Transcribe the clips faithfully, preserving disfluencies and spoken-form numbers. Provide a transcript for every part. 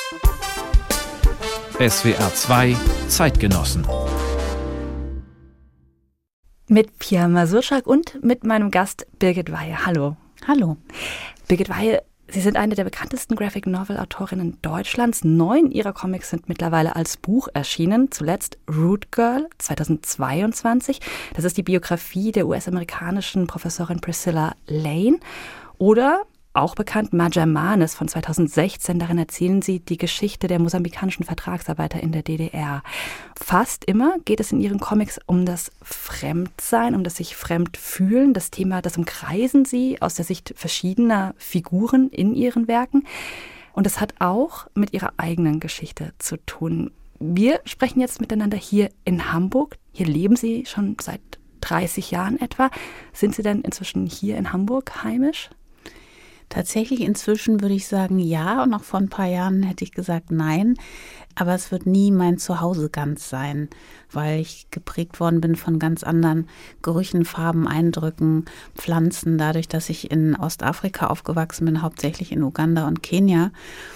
S W R zwei Zeitgenossen. Mit Pia Masurczak und mit meinem Gast Birgit Weihe. Hallo. Hallo. Birgit Weihe, Sie sind eine der bekanntesten Graphic-Novel-Autorinnen Deutschlands. Neun Ihrer Comics sind mittlerweile als Buch erschienen. Zuletzt Root Girl zweitausendzweiundzwanzig. Das ist die Biografie der U S-amerikanischen Professorin Priscilla Lane. Oder auch bekannt Magermanes von zweitausendsechzehn. Darin erzählen Sie die Geschichte der mosambikanischen Vertragsarbeiter in der D D R. Fast immer geht es in Ihren Comics um das Fremdsein, um das sich Fremdfühlen. Das Thema, das umkreisen Sie aus der Sicht verschiedener Figuren in Ihren Werken. Und es hat auch mit Ihrer eigenen Geschichte zu tun. Wir sprechen jetzt miteinander hier in Hamburg. Hier leben Sie schon seit dreißig Jahren etwa. Sind Sie denn inzwischen hier in Hamburg heimisch? Tatsächlich inzwischen würde ich sagen ja, und noch vor ein paar Jahren hätte ich gesagt nein. Aber es wird nie mein Zuhause ganz sein, weil ich geprägt worden bin von ganz anderen Gerüchen, Farben, Eindrücken, Pflanzen. Dadurch, dass ich in Ostafrika aufgewachsen bin, hauptsächlich in Uganda und Kenia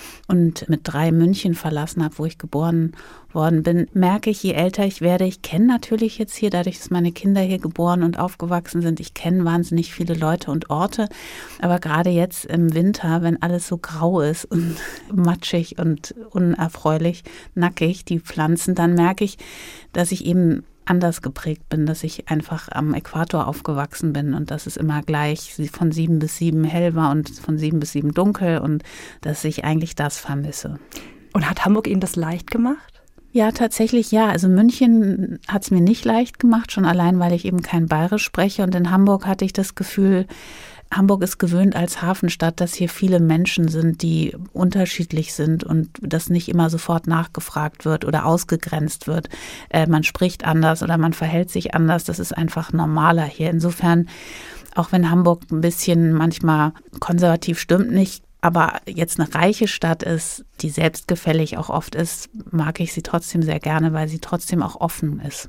und mit drei München verlassen habe, wo ich geboren worden bin, merke ich, je älter ich werde, ich kenne natürlich jetzt hier, dadurch, dass meine Kinder hier geboren und aufgewachsen sind, ich kenne wahnsinnig viele Leute und Orte, aber gerade jetzt im Winter, wenn alles so grau ist und matschig und unerfreulich, nackig, die Pflanzen, dann merke ich, dass ich eben anders geprägt bin, dass ich einfach am Äquator aufgewachsen bin und dass es immer gleich von sieben bis sieben hell war und von sieben bis sieben dunkel und dass ich eigentlich das vermisse. Und hat Hamburg Ihnen das leicht gemacht? Ja, tatsächlich ja. Also München hat es mir nicht leicht gemacht, schon allein, weil ich eben kein Bayerisch spreche. Und in Hamburg hatte ich das Gefühl, Hamburg ist gewöhnt als Hafenstadt, dass hier viele Menschen sind, die unterschiedlich sind und dass nicht immer sofort nachgefragt wird oder ausgegrenzt wird. Äh, man spricht anders oder man verhält sich anders. Das ist einfach normaler hier. Insofern, auch wenn Hamburg ein bisschen manchmal konservativ stimmt nicht, aber jetzt eine reiche Stadt ist, die selbstgefällig auch oft ist, mag ich sie trotzdem sehr gerne, weil sie trotzdem auch offen ist.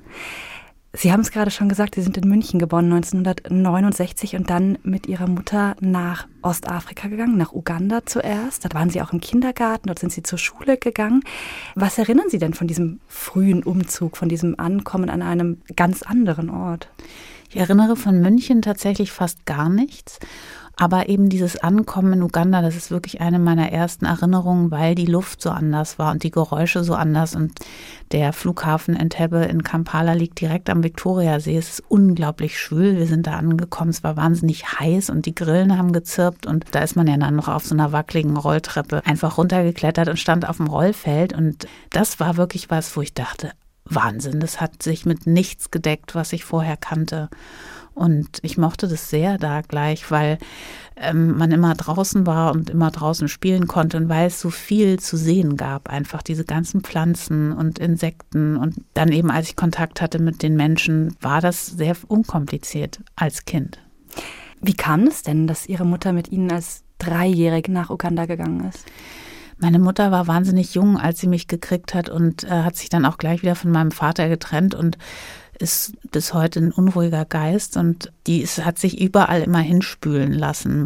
Sie haben es gerade schon gesagt, Sie sind in München geboren, neunzehnhundertneunundsechzig und dann mit Ihrer Mutter nach Ostafrika gegangen, nach Uganda zuerst. Da waren Sie auch im Kindergarten, dort sind Sie zur Schule gegangen. Was erinnern Sie denn von diesem frühen Umzug, von diesem Ankommen an einem ganz anderen Ort? Ich erinnere von München tatsächlich fast gar nichts. Aber eben dieses Ankommen in Uganda, das ist wirklich eine meiner ersten Erinnerungen, weil die Luft so anders war und die Geräusche so anders. Und der Flughafen Entebbe in Kampala liegt direkt am Viktoriasee. Es ist unglaublich schwül. Wir sind da angekommen. Es war wahnsinnig heiß und die Grillen haben gezirpt. Und da ist man ja dann noch auf so einer wackeligen Rolltreppe einfach runtergeklettert und stand auf dem Rollfeld. Und das war wirklich was, wo ich dachte, Wahnsinn, das hat sich mit nichts gedeckt, was ich vorher kannte. Und ich mochte das sehr da gleich, weil ähm, man immer draußen war und immer draußen spielen konnte und weil es so viel zu sehen gab, einfach diese ganzen Pflanzen und Insekten. Und dann eben, als ich Kontakt hatte mit den Menschen, war das sehr unkompliziert als Kind. Wie kam es denn, dass Ihre Mutter mit Ihnen als Dreijährige nach Uganda gegangen ist? Meine Mutter war wahnsinnig jung, als sie mich gekriegt hat und äh, hat sich dann auch gleich wieder von meinem Vater getrennt und ist bis heute ein unruhiger Geist und die ist, hat sich überall immer hinspülen lassen.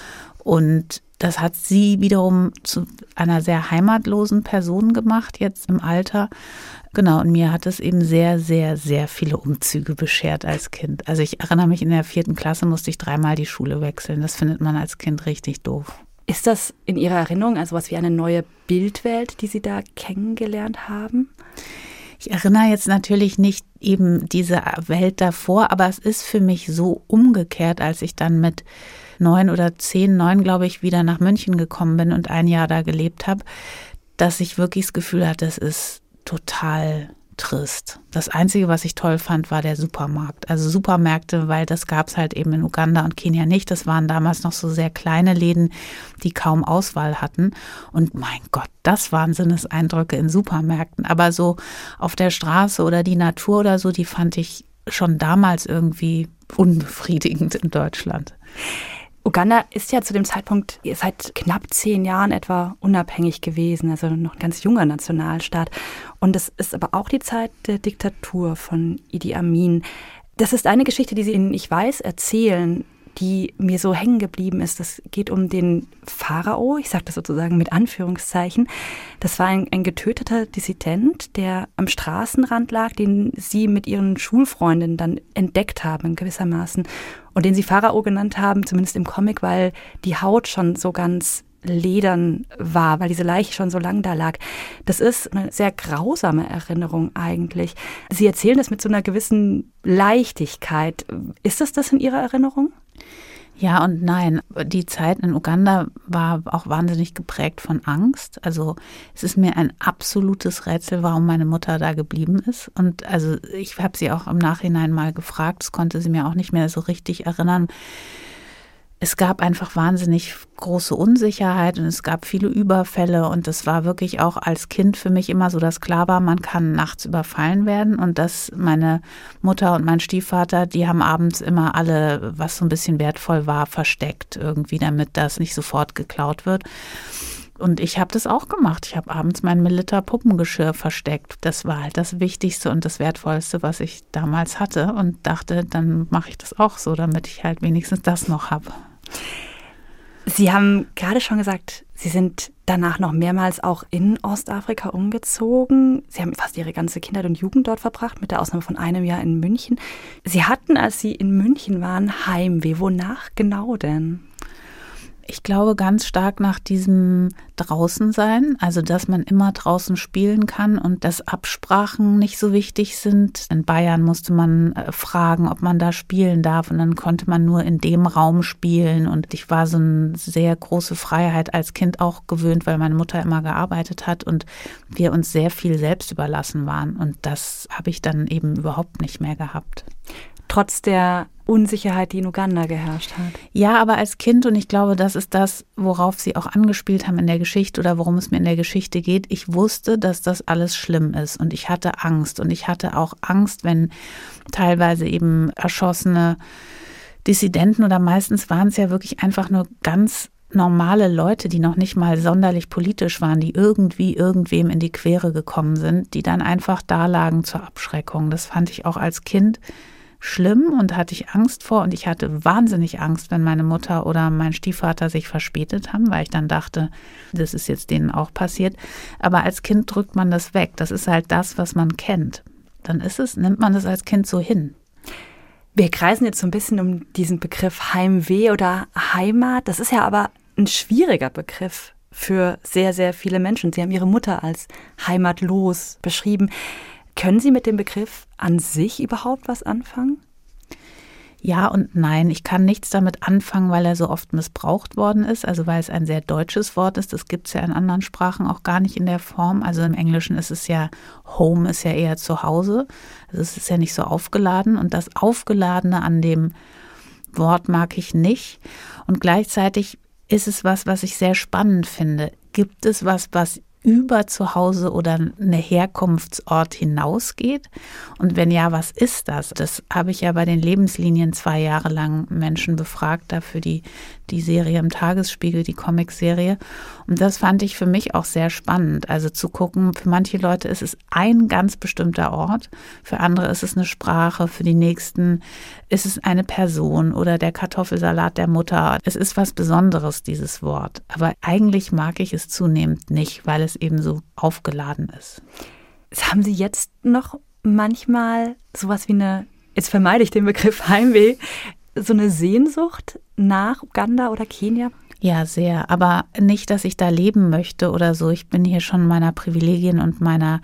Und das hat sie wiederum zu einer sehr heimatlosen Person gemacht, jetzt im Alter. Genau, und mir hat es eben sehr, sehr, sehr viele Umzüge beschert als Kind. Also ich erinnere mich, in der vierten Klasse musste ich dreimal die Schule wechseln. Das findet man als Kind richtig doof. Ist das in Ihrer Erinnerung also was wie eine neue Bildwelt, die Sie da kennengelernt haben? Ich erinnere jetzt natürlich nicht eben diese Welt davor, aber es ist für mich so umgekehrt, als ich dann mit neun oder zehn, neun, glaube ich, wieder nach München gekommen bin und ein Jahr da gelebt habe, dass ich wirklich das Gefühl hatte, es ist total trist. Das Einzige, was ich toll fand, war der Supermarkt. Also Supermärkte, weil das gab es halt eben in Uganda und Kenia nicht. Das waren damals noch so sehr kleine Läden, die kaum Auswahl hatten. Und mein Gott, das waren Sinneseindrücke in Supermärkten. Aber so auf der Straße oder die Natur oder so, die fand ich schon damals irgendwie unbefriedigend in Deutschland. Uganda ist ja zu dem Zeitpunkt seit knapp zehn Jahren etwa unabhängig gewesen, also noch ein ganz junger Nationalstaat. Und es ist aber auch die Zeit der Diktatur von Idi Amin. Das ist eine Geschichte, die Sie in Ich weiß erzählen. die mir so hängen geblieben ist. Das geht um den Pharao, ich sage das sozusagen mit Anführungszeichen. Das war ein, ein getöteter Dissident, der am Straßenrand lag, den sie mit ihren Schulfreundinnen dann entdeckt haben gewissermaßen und den sie Pharao genannt haben, zumindest im Comic, weil die Haut schon so ganz ledern war, weil diese Leiche schon so lang da lag. Das ist eine sehr grausame Erinnerung eigentlich. Sie erzählen das mit so einer gewissen Leichtigkeit. Ist das das in Ihrer Erinnerung? Ja und nein. Die Zeit in Uganda war auch wahnsinnig geprägt von Angst. Also es ist mir ein absolutes Rätsel, warum meine Mutter da geblieben ist. Und also ich habe sie auch im Nachhinein mal gefragt, das konnte sie mir auch nicht mehr so richtig erinnern. Es gab einfach wahnsinnig große Unsicherheit und es gab viele Überfälle und es war wirklich auch als Kind für mich immer so, dass klar war, man kann nachts überfallen werden und dass meine Mutter und mein Stiefvater, die haben abends immer alle, was so ein bisschen wertvoll war, versteckt irgendwie, damit das nicht sofort geklaut wird. Und ich habe das auch gemacht. Ich habe abends mein Melitta Puppengeschirr versteckt. Das war halt das Wichtigste und das Wertvollste, was ich damals hatte und dachte, dann mache ich das auch so, damit ich halt wenigstens das noch habe. Sie haben gerade schon gesagt, Sie sind danach noch mehrmals auch in Ostafrika umgezogen. Sie haben fast Ihre ganze Kindheit und Jugend dort verbracht, mit der Ausnahme von einem Jahr in München. Sie hatten, als Sie in München waren, Heimweh. Wonach genau denn? Ich glaube ganz stark nach diesem Draußensein, also dass man immer draußen spielen kann und dass Absprachen nicht so wichtig sind. In Bayern musste man äh, fragen, ob man da spielen darf und dann konnte man nur in dem Raum spielen und ich war so eine sehr große Freiheit als Kind auch gewöhnt, weil meine Mutter immer gearbeitet hat und wir uns sehr viel selbst überlassen waren und das habe ich dann eben überhaupt nicht mehr gehabt. Trotz der Unsicherheit, die in Uganda geherrscht hat. Ja, aber als Kind, und ich glaube, das ist das, worauf Sie auch angespielt haben in der Geschichte oder worum es mir in der Geschichte geht. Ich wusste, dass das alles schlimm ist und ich hatte Angst. Und ich hatte auch Angst, wenn teilweise eben erschossene Dissidenten oder meistens waren es ja wirklich einfach nur ganz normale Leute, die noch nicht mal sonderlich politisch waren, die irgendwie irgendwem in die Quere gekommen sind, die dann einfach da lagen zur Abschreckung. Das fand ich auch als Kind schlimm und hatte ich Angst vor und ich hatte wahnsinnig Angst, wenn meine Mutter oder mein Stiefvater sich verspätet haben, weil ich dann dachte, das ist jetzt denen auch passiert. Aber als Kind drückt man das weg. Das ist halt das, was man kennt. Dann ist es, nimmt man das als Kind so hin. Wir kreisen jetzt so ein bisschen um diesen Begriff Heimweh oder Heimat. Das ist ja aber ein schwieriger Begriff für sehr, sehr viele Menschen. Sie haben Ihre Mutter als heimatlos beschrieben. Können Sie mit dem Begriff an sich überhaupt was anfangen? Ja und nein. Ich kann nichts damit anfangen, weil er so oft missbraucht worden ist, also weil es ein sehr deutsches Wort ist. Das gibt es ja in anderen Sprachen auch gar nicht in der Form. Also im Englischen ist es ja, Home ist ja eher zu Hause. Also es ist ja nicht so aufgeladen und das Aufgeladene an dem Wort mag ich nicht. Und gleichzeitig ist es was, was ich sehr spannend finde. Gibt es was, was über zu Hause oder eine Herkunftsort hinausgeht? Und wenn ja, was ist das? Das habe ich ja bei den Lebenslinien zwei Jahre lang Menschen befragt, dafür die, die Serie im Tagesspiegel, die Comicserie. Und das fand ich für mich auch sehr spannend. Also zu gucken, für manche Leute ist es ein ganz bestimmter Ort, für andere ist es eine Sprache, für die nächsten ist es eine Person oder der Kartoffelsalat der Mutter. Es ist was Besonderes, dieses Wort. Aber eigentlich mag ich es zunehmend nicht, weil es eben so aufgeladen ist. Haben Sie jetzt noch manchmal sowas wie eine, jetzt vermeide ich den Begriff Heimweh, so eine Sehnsucht nach Uganda oder Kenia? Ja, sehr. Aber nicht, dass ich da leben möchte oder so. Ich bin hier schon meiner Privilegien und meiner,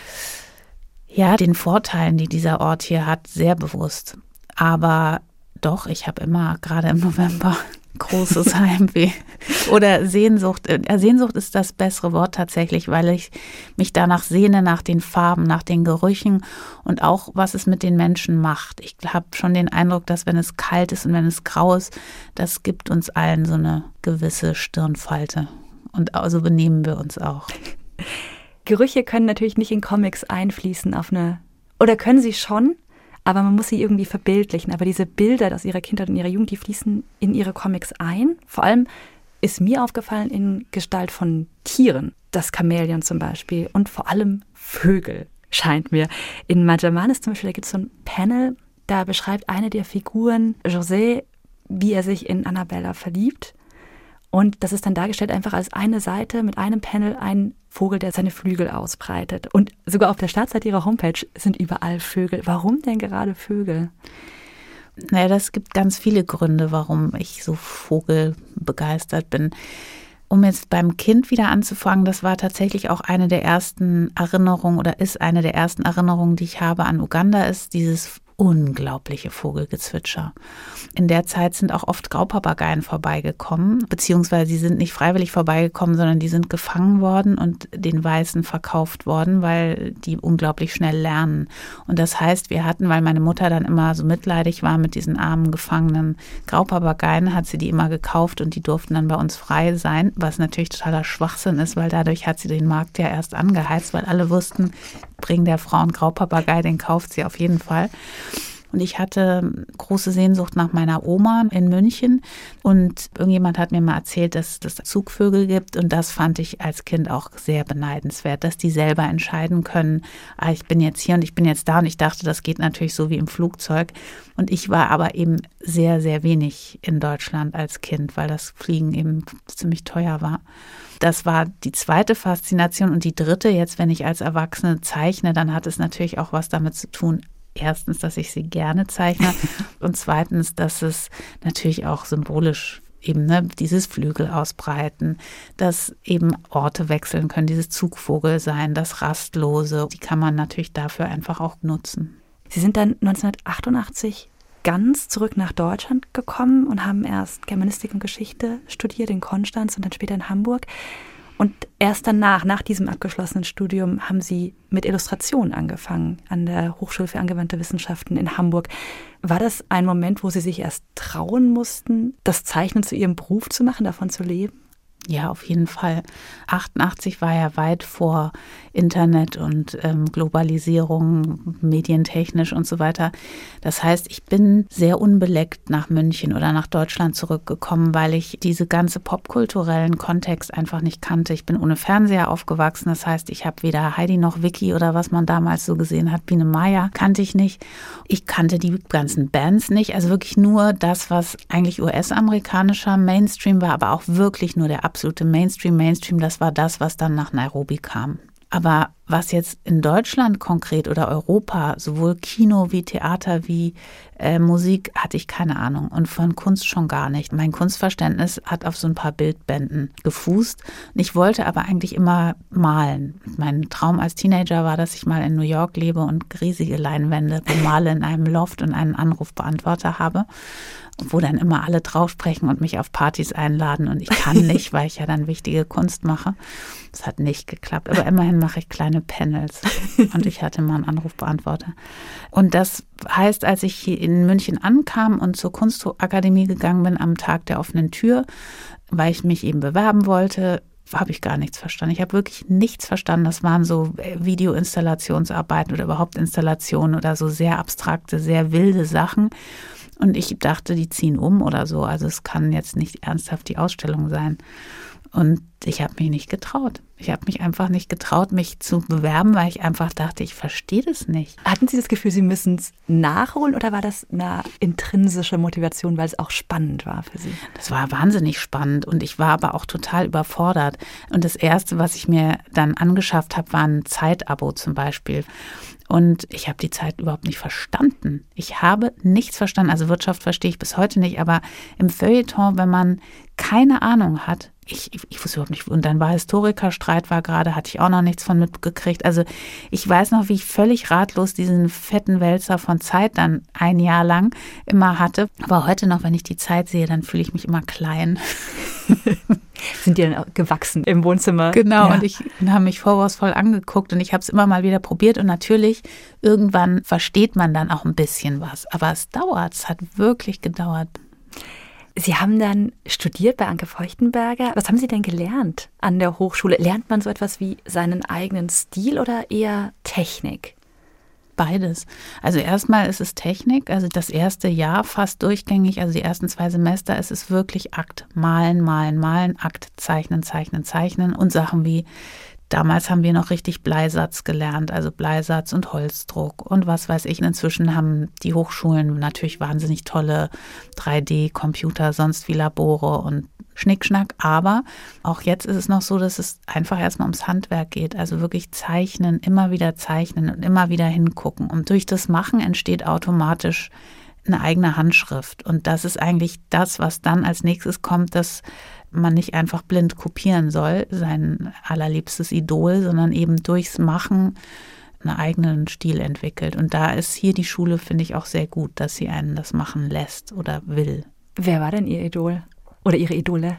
ja, den Vorteilen, die dieser Ort hier hat, sehr bewusst. Aber doch, ich habe immer, gerade im November, großes Heimweh oder Sehnsucht. Sehnsucht ist das bessere Wort tatsächlich, weil ich mich danach sehne, nach den Farben, nach den Gerüchen und auch, was es mit den Menschen macht. Ich habe schon den Eindruck, dass wenn es kalt ist und wenn es grau ist, das gibt uns allen so eine gewisse Stirnfalte. Und so benehmen wir uns auch. Gerüche können natürlich nicht in Comics einfließen auf eine, oder können sie schon? Aber man muss sie irgendwie verbildlichen. Aber diese Bilder aus ihrer Kindheit und ihrer Jugend, die fließen in ihre Comics ein. Vor allem ist mir aufgefallen in Gestalt von Tieren. Das Chamäleon zum Beispiel und vor allem Vögel, scheint mir. In Majamanes zum Beispiel, da gibt es so ein Panel, da beschreibt eine der Figuren, José, wie er sich in Annabella verliebt. Und das ist dann dargestellt einfach als eine Seite mit einem Panel, ein Vogel, der seine Flügel ausbreitet. Und sogar auf der Startseite ihrer Homepage sind überall Vögel. Warum denn gerade Vögel? Naja, das gibt ganz viele Gründe, warum ich so vogelbegeistert bin. Um jetzt beim Kind wieder anzufangen, das war tatsächlich auch eine der ersten Erinnerungen oder ist eine der ersten Erinnerungen, die ich habe an Uganda, ist dieses unglaubliche Vogelgezwitscher. In der Zeit sind auch oft Graupapageien vorbeigekommen, beziehungsweise sie sind nicht freiwillig vorbeigekommen, sondern die sind gefangen worden und den Weißen verkauft worden, weil die unglaublich schnell lernen. Und das heißt, wir hatten, weil meine Mutter dann immer so mitleidig war mit diesen armen, gefangenen Graupapageien, hat sie die immer gekauft und die durften dann bei uns frei sein, was natürlich totaler Schwachsinn ist, weil dadurch hat sie den Markt ja erst angeheizt, weil alle wussten, bring der Frau einen Graupapagei, den kauft sie auf jeden Fall. Und ich hatte große Sehnsucht nach meiner Oma in München und irgendjemand hat mir mal erzählt, dass es Zugvögel gibt und das fand ich als Kind auch sehr beneidenswert, dass die selber entscheiden können, ah, ich bin jetzt hier und ich bin jetzt da und ich dachte, das geht natürlich so wie im Flugzeug und ich war aber eben sehr, sehr wenig in Deutschland als Kind, weil das Fliegen eben ziemlich teuer war. Das war die zweite Faszination und die dritte, jetzt wenn ich als Erwachsene zeichne, dann hat es natürlich auch was damit zu tun, erstens, dass ich sie gerne zeichne und zweitens, dass es natürlich auch symbolisch eben ne, dieses Flügel ausbreiten, dass eben Orte wechseln können, dieses Zugvogel sein, das Rastlose, die kann man natürlich dafür einfach auch nutzen. Sie sind dann neunzehnhundertachtundachtzig ganz zurück nach Deutschland gekommen und haben erst Germanistik und Geschichte studiert in Konstanz und dann später in Hamburg. Und erst danach, nach diesem abgeschlossenen Studium, haben Sie mit Illustration angefangen an der Hochschule für angewandte Wissenschaften in Hamburg. War das ein Moment, wo Sie sich erst trauen mussten, das Zeichnen zu Ihrem Beruf zu machen, davon zu leben? Ja, auf jeden Fall. achtundachtzig war ja weit vor Internet und ähm, Globalisierung, medientechnisch und so weiter. Das heißt, ich bin sehr unbeleckt nach München oder nach Deutschland zurückgekommen, weil ich diese ganze popkulturellen Kontext einfach nicht kannte. Ich bin ohne Fernseher aufgewachsen. Das heißt, ich habe weder Heidi noch Vicky oder was man damals so gesehen hat, Biene Maya, kannte ich nicht. Ich kannte die ganzen Bands nicht. Also wirklich nur das, was eigentlich U S-amerikanischer Mainstream war, aber auch wirklich nur der absolute Mainstream, Mainstream, das war das, was dann nach Nairobi kam. Aber was jetzt in Deutschland konkret oder Europa, sowohl Kino wie Theater wie äh, Musik, hatte ich keine Ahnung und von Kunst schon gar nicht. Mein Kunstverständnis hat auf so ein paar Bildbänden gefußt. Ich wollte aber eigentlich immer malen. Mein Traum als Teenager war, dass ich mal in New York lebe und riesige Leinwände bemale in einem Loft und einen Anrufbeantworter habe, wo dann immer alle drauf sprechen und mich auf Partys einladen und ich kann nicht, weil ich ja dann wichtige Kunst mache. Das hat nicht geklappt, aber immerhin mache ich kleine Panels und ich hatte mal einen Anrufbeantworter. Und das heißt, als ich hier in München ankam und zur Kunstakademie gegangen bin am Tag der offenen Tür, weil ich mich eben bewerben wollte, habe ich gar nichts verstanden. Ich habe wirklich nichts verstanden. Das waren so Videoinstallationsarbeiten oder überhaupt Installationen oder so sehr abstrakte, sehr wilde Sachen. Und ich dachte, die ziehen um oder so. Also es kann jetzt nicht ernsthaft die Ausstellung sein. Und ich habe mich nicht getraut. Ich habe mich einfach nicht getraut, mich zu bewerben, weil ich einfach dachte, ich verstehe das nicht. Hatten Sie das Gefühl, Sie müssen es nachholen oder war das eine intrinsische Motivation, weil es auch spannend war für Sie? Das war wahnsinnig spannend und ich war aber auch total überfordert. Und das Erste, was ich mir dann angeschafft habe, war ein Zeitabo zum Beispiel. Und ich habe die Zeit überhaupt nicht verstanden. Ich habe nichts verstanden. Also Wirtschaft verstehe ich bis heute nicht. Aber im Feuilleton, wenn man keine Ahnung hat, ich, ich, ich wusste überhaupt nicht. Und dann war Historikerstreit, war gerade, hatte ich auch noch nichts von mitgekriegt. Also ich weiß noch, wie ich völlig ratlos diesen fetten Wälzer von Zeit dann ein Jahr lang immer hatte. Aber heute noch, wenn ich die Zeit sehe, dann fühle ich mich immer klein. Sind die dann gewachsen im Wohnzimmer? Genau, ja. Und ich habe mich vorwurfsvoll angeguckt und ich habe es immer mal wieder probiert und natürlich, irgendwann versteht man dann auch ein bisschen was. Aber es dauert, es hat wirklich gedauert. Sie haben dann studiert bei Anke Feuchtenberger. Was haben Sie denn gelernt an der Hochschule? Lernt man so etwas wie seinen eigenen Stil oder eher Technik? Beides. Also erstmal ist es Technik, also das erste Jahr fast durchgängig, also die ersten zwei Semester ist es wirklich Akt. Malen, malen, malen, Akt, zeichnen, zeichnen, zeichnen und Sachen wie damals haben wir noch richtig Bleisatz gelernt, also Bleisatz und Holzdruck und was weiß ich. Inzwischen haben die Hochschulen natürlich wahnsinnig tolle drei D-Computer, sonst wie Labore und Schnickschnack. Aber auch jetzt ist es noch so, dass es einfach erstmal ums Handwerk geht. Also wirklich zeichnen, immer wieder zeichnen und immer wieder hingucken. Und durch das Machen entsteht automatisch eine eigene Handschrift. Und das ist eigentlich das, was dann als nächstes kommt, dass man nicht einfach blind kopieren soll, sein allerliebstes Idol, sondern eben durchs Machen einen eigenen Stil entwickelt. Und da ist hier die Schule, finde ich, auch sehr gut, dass sie einen das machen lässt oder will. Wer war denn Ihr Idol oder Ihre Idole?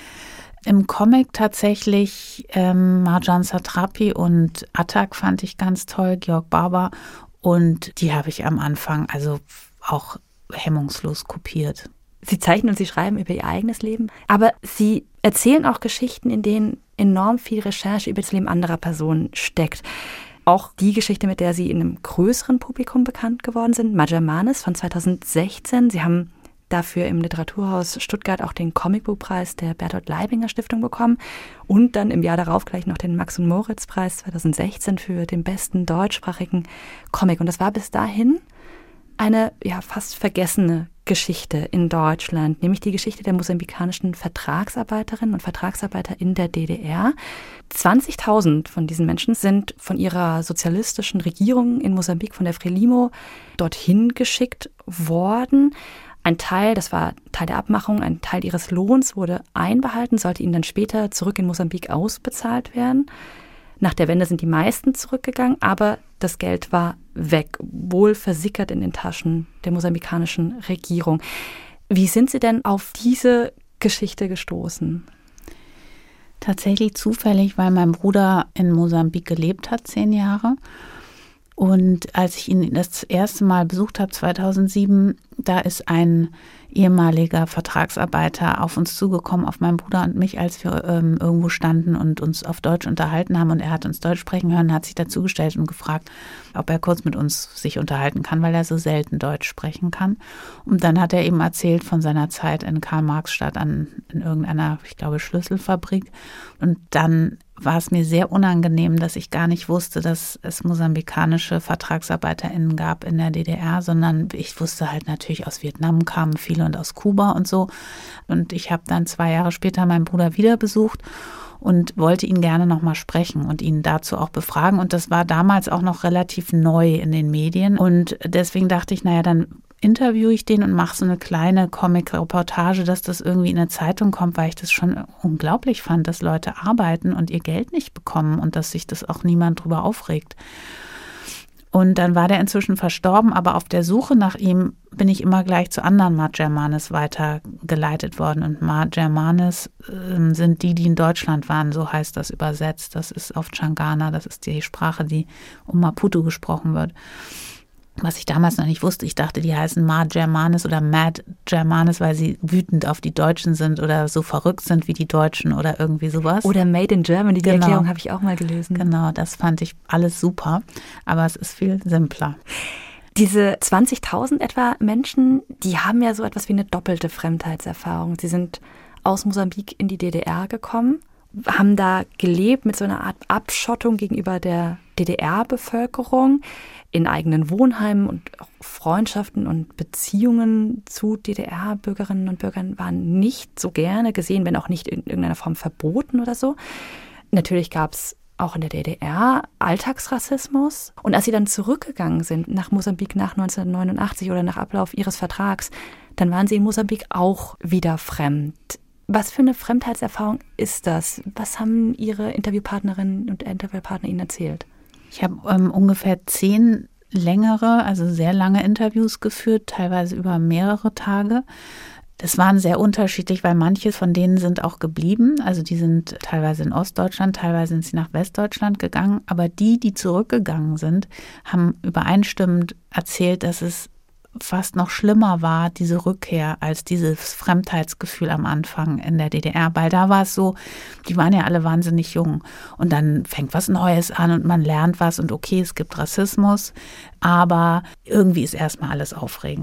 Im Comic tatsächlich ähm, Marjan Satrapi und Attac fand ich ganz toll, Georg Barber. Und die habe ich am Anfang also auch hemmungslos kopiert. Sie zeichnen und Sie schreiben über Ihr eigenes Leben, aber Sie erzählen auch Geschichten, in denen enorm viel Recherche über das Leben anderer Personen steckt. Auch die Geschichte, mit der Sie in einem größeren Publikum bekannt geworden sind, Maja Manes von zweitausendsechzehn. Sie haben dafür im Literaturhaus Stuttgart auch den Comicbuchpreis der Bertolt Leibinger Stiftung bekommen und dann im Jahr darauf gleich noch den Max- und Moritz-Preis zweitausendsechzehn für den besten deutschsprachigen Comic. Und das war bis dahin eine ja fast vergessene Geschichte in Deutschland, nämlich die Geschichte der mosambikanischen Vertragsarbeiterinnen und Vertragsarbeiter in der D D R. zwanzigtausend von diesen Menschen sind von ihrer sozialistischen Regierung in Mosambik, von der Frelimo, dorthin geschickt worden. Ein Teil, das war Teil der Abmachung, ein Teil ihres Lohns wurde einbehalten, sollte ihnen dann später zurück in Mosambik ausbezahlt werden. Nach der Wende sind die meisten zurückgegangen, aber das Geld war weg, wohl versickert in den Taschen der mosambikanischen Regierung. Wie sind Sie denn auf diese Geschichte gestoßen? Tatsächlich zufällig, weil mein Bruder in Mosambik gelebt hat, zehn Jahre. Und als ich ihn das erste Mal besucht habe, zweitausendsieben, da ist ein ehemaliger Vertragsarbeiter auf uns zugekommen, auf meinen Bruder und mich, als wir ähm, irgendwo standen und uns auf Deutsch unterhalten haben. Und er hat uns Deutsch sprechen hören, hat sich dazugestellt und gefragt, ob er kurz mit uns sich unterhalten kann, weil er so selten Deutsch sprechen kann. Und dann hat er eben erzählt von seiner Zeit in Karl-Marx-Stadt an, in irgendeiner, ich glaube, Schlüsselfabrik. Und dann war es mir sehr unangenehm, dass ich gar nicht wusste, dass es mosambikanische VertragsarbeiterInnen gab in der D D R, sondern ich wusste halt natürlich, aus Vietnam kamen viele und aus Kuba und so. Und ich habe dann zwei Jahre später meinen Bruder wieder besucht und wollte ihn gerne nochmal sprechen und ihn dazu auch befragen. Und das war damals auch noch relativ neu in den Medien. Und deswegen dachte ich, naja, dann interviewe ich den und mache so eine kleine Comic-Reportage, dass das irgendwie in eine Zeitung kommt, weil ich das schon unglaublich fand, dass Leute arbeiten und ihr Geld nicht bekommen und dass sich das auch niemand drüber aufregt. Und dann war der inzwischen verstorben, aber auf der Suche nach ihm bin ich immer gleich zu anderen Maja Manes weitergeleitet worden. Und Maja Manes äh, sind die, die in Deutschland waren, so heißt das übersetzt. Das ist auf Changana, das ist die Sprache, die um Maputo gesprochen wird. Was ich damals noch nicht wusste, ich dachte, die heißen Maja Manes oder Mad Germanes, weil sie wütend auf die Deutschen sind oder so verrückt sind wie die Deutschen oder irgendwie sowas. Oder Made in Germany, die genau. Erklärung habe ich auch mal gelesen. Genau, das fand ich alles super, aber es ist viel simpler. Diese zwanzigtausend etwa Menschen, die haben ja so etwas wie eine doppelte Fremdheitserfahrung. Sie sind aus Mosambik in die D D R gekommen, haben da gelebt mit so einer Art Abschottung gegenüber der D D R-Bevölkerung in eigenen Wohnheimen, und auch Freundschaften und Beziehungen zu D D R-Bürgerinnen und Bürgern waren nicht so gerne gesehen, wenn auch nicht in irgendeiner Form verboten oder so. Natürlich gab es auch in der D D R Alltagsrassismus. Und als sie dann zurückgegangen sind nach Mosambik nach neunzehnhundertneunundachtzig oder nach Ablauf ihres Vertrags, dann waren sie in Mosambik auch wieder fremd. Was für eine Fremdheitserfahrung ist das? Was haben Ihre Interviewpartnerinnen und Interviewpartner Ihnen erzählt? Ich habe ähm, ungefähr zehn längere, also sehr lange Interviews geführt, teilweise über mehrere Tage. Das waren sehr unterschiedlich, weil manche von denen sind auch geblieben. Also die sind teilweise in Ostdeutschland, teilweise sind sie nach Westdeutschland gegangen. Aber die, die zurückgegangen sind, haben übereinstimmend erzählt, dass es fast noch schlimmer war, diese Rückkehr, als dieses Fremdheitsgefühl am Anfang in der D D R. Weil da war es so, die waren ja alle wahnsinnig jung. Und dann fängt was Neues an und man lernt was und okay, es gibt Rassismus, aber irgendwie ist erstmal alles aufregend.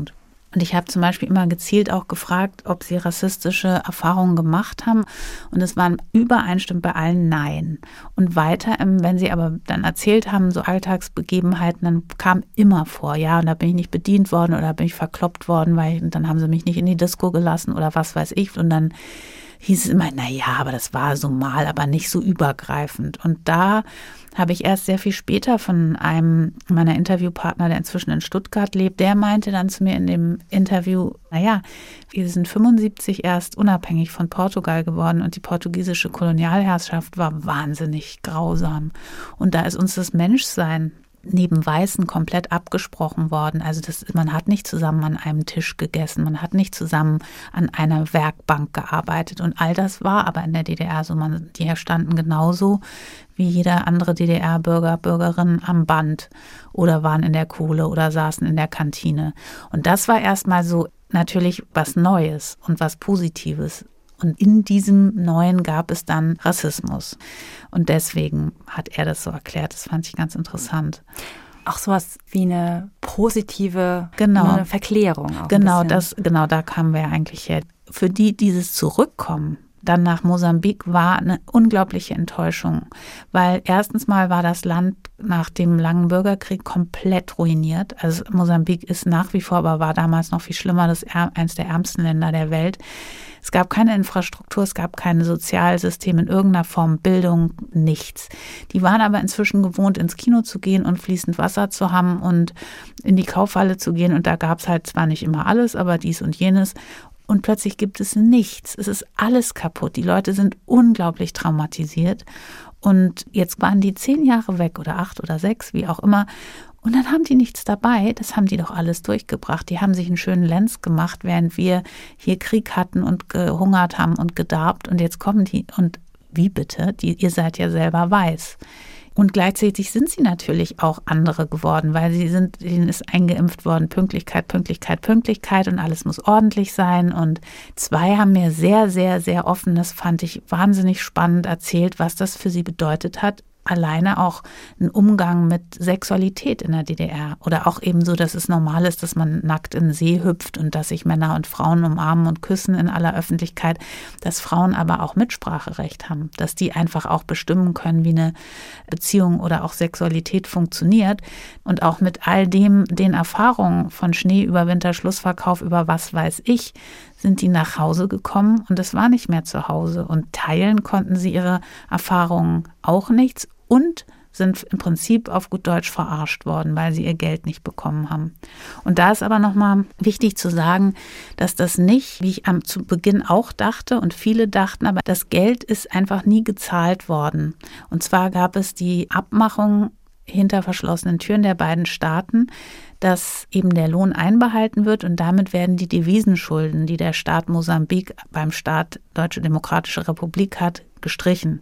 Und ich habe zum Beispiel immer gezielt auch gefragt, ob sie rassistische Erfahrungen gemacht haben. Und es waren übereinstimmend bei allen Nein. Und weiter, wenn sie aber dann erzählt haben, so Alltagsbegebenheiten, dann kam immer vor, ja, und da bin ich nicht bedient worden oder bin ich verkloppt worden, weil und dann haben sie mich nicht in die Disco gelassen oder was weiß ich. Und dann hieß es immer, na ja, aber das war so mal, aber nicht so übergreifend. Und da habe ich erst sehr viel später von einem meiner Interviewpartner, der inzwischen in Stuttgart lebt, der meinte dann zu mir in dem Interview, naja, wir sind fünfundsiebzig erst unabhängig von Portugal geworden und die portugiesische Kolonialherrschaft war wahnsinnig grausam. Und da ist uns das Menschsein neben Weißen komplett abgesprochen worden. Also das, man hat nicht zusammen an einem Tisch gegessen, man hat nicht zusammen an einer Werkbank gearbeitet und all das war aber in der D D R so. Man, die standen genauso wie jeder andere D D R-Bürger, Bürgerin am Band oder waren in der Kohle oder saßen in der Kantine. Und das war erstmal so natürlich was Neues und was Positives. Und in diesem Neuen gab es dann Rassismus. Und deswegen hat er das so erklärt. Das fand ich ganz interessant. Auch sowas wie eine positive genau. eine Verklärung. Auch genau, das, genau, da kamen wir eigentlich her. Für die dieses Zurückkommen dann nach Mosambik war eine unglaubliche Enttäuschung, weil erstens mal war das Land nach dem langen Bürgerkrieg komplett ruiniert. Also Mosambik ist nach wie vor, aber war damals noch viel schlimmer, das eins der ärmsten Länder der Welt. Es gab keine Infrastruktur, es gab keine Sozialsysteme in irgendeiner Form, Bildung, nichts. Die waren aber inzwischen gewohnt, ins Kino zu gehen und fließend Wasser zu haben und in die Kaufhalle zu gehen. Und da gab es halt zwar nicht immer alles, aber dies und jenes. Und plötzlich gibt es nichts. Es ist alles kaputt. Die Leute sind unglaublich traumatisiert. Und jetzt waren die zehn Jahre weg oder acht oder sechs, wie auch immer. Und dann haben die nichts dabei. Das haben die doch alles durchgebracht. Die haben sich einen schönen Lenz gemacht, während wir hier Krieg hatten und gehungert haben und gedarbt. Und jetzt kommen die und wie bitte? Die, ihr seid ja selber weiß. Und gleichzeitig sind sie natürlich auch andere geworden, weil sie sind, ihnen ist eingeimpft worden, Pünktlichkeit, Pünktlichkeit, Pünktlichkeit und alles muss ordentlich sein. Und zwei haben mir sehr, sehr, sehr offen, das fand ich wahnsinnig spannend erzählt, was das für sie bedeutet hat. Alleine auch ein Umgang mit Sexualität in der D D R oder auch eben so, dass es normal ist, dass man nackt in den See hüpft und dass sich Männer und Frauen umarmen und küssen in aller Öffentlichkeit, dass Frauen aber auch Mitspracherecht haben, dass die einfach auch bestimmen können, wie eine Beziehung oder auch Sexualität funktioniert und auch mit all dem, den Erfahrungen von Schnee über Winterschlussverkauf über was weiß ich, sind die nach Hause gekommen und es war nicht mehr zu Hause und teilen konnten sie ihre Erfahrungen auch nichts und sind im Prinzip auf gut Deutsch verarscht worden, weil sie ihr Geld nicht bekommen haben. Und da ist aber nochmal wichtig zu sagen, dass das nicht, wie ich am zu Beginn auch dachte und viele dachten, aber das Geld ist einfach nie gezahlt worden. Und zwar gab es die Abmachung hinter verschlossenen Türen der beiden Staaten, dass eben der Lohn einbehalten wird und damit werden die Devisenschulden, die der Staat Mosambik beim Staat Deutsche Demokratische Republik hat, gestrichen.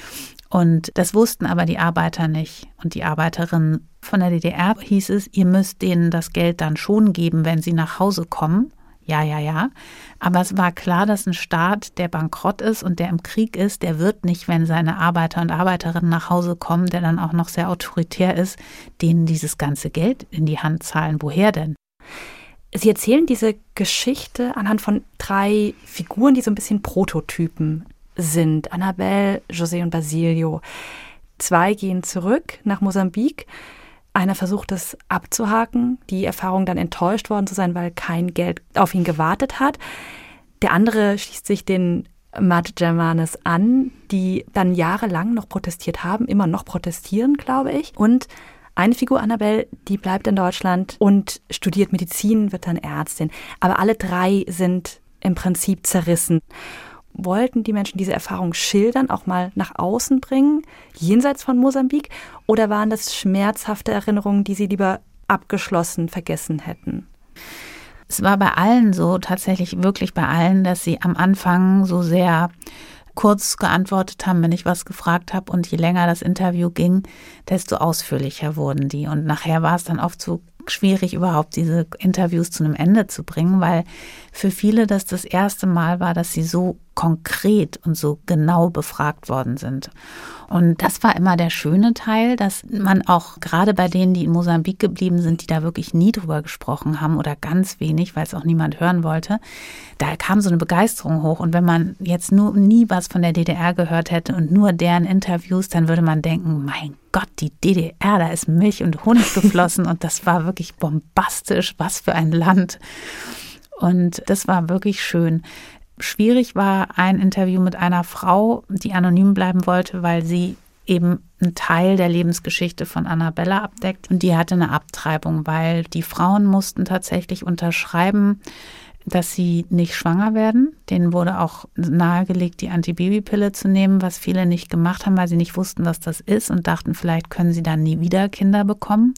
Und das wussten aber die Arbeiter nicht. Und die Arbeiterinnen von der D D R hieß es, ihr müsst denen das Geld dann schon geben, wenn sie nach Hause kommen. Ja, ja, ja. Aber es war klar, dass ein Staat, der bankrott ist und der im Krieg ist, der wird nicht, wenn seine Arbeiter und Arbeiterinnen nach Hause kommen, der dann auch noch sehr autoritär ist, denen dieses ganze Geld in die Hand zahlen. Woher denn? Sie erzählen diese Geschichte anhand von drei Figuren, die so ein bisschen Prototypen sind. Annabelle, José und Basilio. Zwei gehen zurück nach Mosambik. Einer versucht es abzuhaken, die Erfahrung dann enttäuscht worden zu sein, weil kein Geld auf ihn gewartet hat. Der andere schließt sich den Madjamanes an, die dann jahrelang noch protestiert haben, immer noch protestieren, glaube ich. Und eine Figur, Annabelle, die bleibt in Deutschland und studiert Medizin, wird dann Ärztin. Aber alle drei sind im Prinzip zerrissen. Wollten die Menschen diese Erfahrung schildern, auch mal nach außen bringen, jenseits von Mosambik? Oder waren das schmerzhafte Erinnerungen, die sie lieber abgeschlossen vergessen hätten? Es war bei allen so, tatsächlich wirklich bei allen, dass sie am Anfang so sehr kurz geantwortet haben, wenn ich was gefragt habe. Und je länger das Interview ging, desto ausführlicher wurden die. Und nachher war es dann oft so, schwierig, überhaupt diese Interviews zu einem Ende zu bringen, weil für viele das das erste Mal war, dass sie so konkret und so genau befragt worden sind. Und das war immer der schöne Teil, dass man auch gerade bei denen, die in Mosambik geblieben sind, die da wirklich nie drüber gesprochen haben oder ganz wenig, weil es auch niemand hören wollte, da kam so eine Begeisterung hoch. Und wenn man jetzt nur nie was von der D D R gehört hätte und nur deren Interviews, dann würde man denken, mein Gott, die D D R, da ist Milch und Honig geflossen und das war wirklich bombastisch, was für ein Land. Und das war wirklich schön. Schwierig war ein Interview mit einer Frau, die anonym bleiben wollte, weil sie eben einen Teil der Lebensgeschichte von Annabella abdeckt. Und die hatte eine Abtreibung, weil die Frauen mussten tatsächlich unterschreiben, dass sie nicht schwanger werden. Denen wurde auch nahegelegt, die Antibabypille zu nehmen, was viele nicht gemacht haben, weil sie nicht wussten, was das ist und dachten, vielleicht können sie dann nie wieder Kinder bekommen.